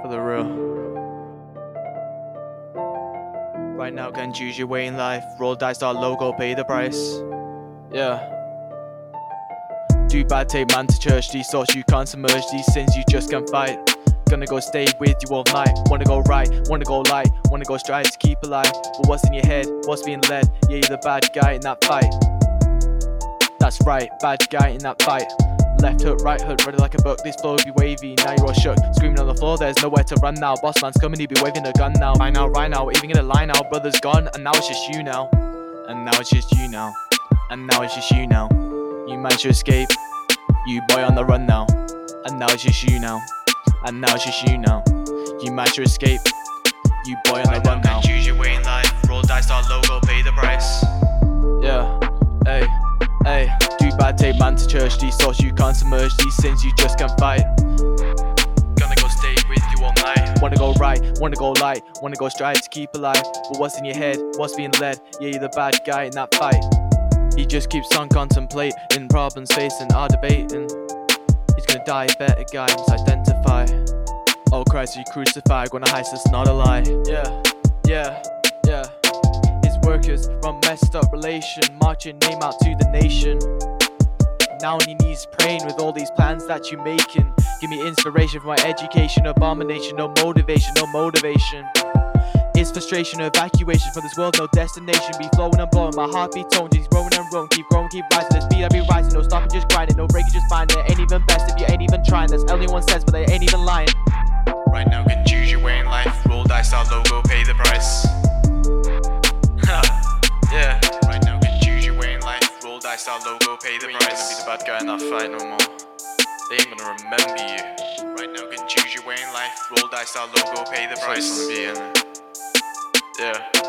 the real. Right now, can choose your way in life. Roll dice, start logo, pay the price. Yeah. Do bad, take man to church. These thoughts you can't submerge. These sins you just can't fight. Gonna go stay with you all night. Wanna go right, wanna go light, wanna go stride to keep alive. But what's in your head? What's being led? Yeah, you're the bad guy in that fight. That's right, bad guy in that fight. Left hook, right hook, ready like a book. This flow be wavy, now you're all shook. Screaming on the floor, there's nowhere to run now. Boss man's coming, he be waving a gun now. Right now, even get a line out. Brother's gone, and now it's just you now. And now it's just you now. And now it's just you now. You managed to escape, you boy on the run now. And now it's just you now. And now it's just you now. You managed to escape, you boy on the run now. Choose your way in life. Roll dice, start logo, pay the price. Yeah, hey, hey. Do bad, take man to church. These thoughts you can't submerge. These sins you just can't fight. Gonna go stay with you all night. Wanna go right, wanna go light, wanna go stride to keep alive. But what's in your head? What's being led? Yeah, you're the bad guy in that fight. He just keeps on contemplating problems facing are debating. He's gonna die, better guy must identify. Oh Christ, you crucified, gonna heist, it's not a lie. Yeah. His workers run messed up relation, march your name out to the nation. Now on your knees praying with all these plans that you're making. Give me inspiration for my education, abomination, no motivation. It's frustration, evacuation from this world, no destination. Be flowing and blowing, my heart be toned, he's growing and growing, keep growing, keep rising. The speed I be rising, no stopping, just grinding, no breaking, just finding. It ain't even best if you ain't even trying. That's anyone says, but they ain't even lying. Right now, can choose your way in life. Roll dice, start logo, pay the price. Yeah. Right now, can choose your way in life. Roll dice, start logo, pay the price. You ain't gonna be the bad guy in that fight no more. They ain't gonna remember you. Right now, can choose your way in life. Roll dice, start logo, pay the price. Yeah.